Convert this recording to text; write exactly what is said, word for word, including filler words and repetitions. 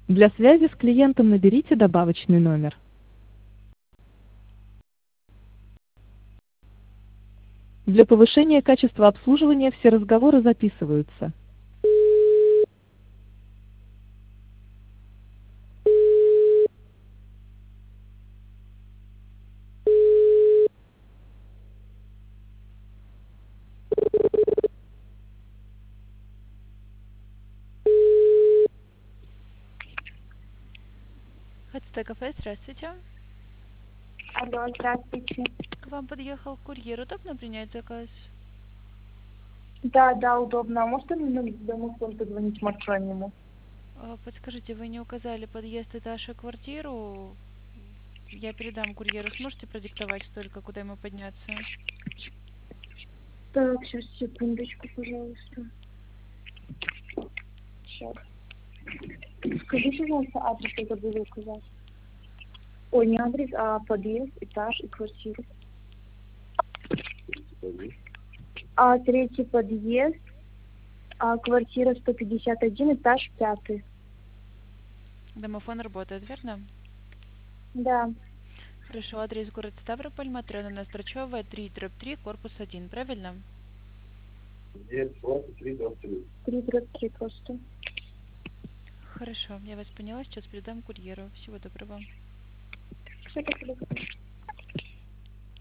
Для связи с клиентом наберите добавочный номер. Для повышения качества обслуживания все разговоры записываются. Хотите кафе, здравствуйте. Алло, здравствуйте. К вам подъехал курьер. Удобно принять заказ? Да, да, удобно. А можно мне на домофон позвонить Матронему? А, Подскажите, вы не указали подъезд, этаж и квартиру? Я передам курьеру. Сможете продиктовать только, куда ему подняться? Так, сейчас, секундочку, пожалуйста. Сейчас. Скажите, пожалуйста, адрес, я забыла указать. Ой, не адрес, а подъезд, этаж и квартиру. А третий подъезд, а квартира сто пятьдесят один, этаж пятый. Домофон работает, верно? Да, Хорошо, адрес город Ставрополь, Матрёна Настрочёва, три дробь три, корпус один, правильно? три дробь три просто. Хорошо, я вас поняла, сейчас передам курьеру. Всего доброго. Все, спасибо.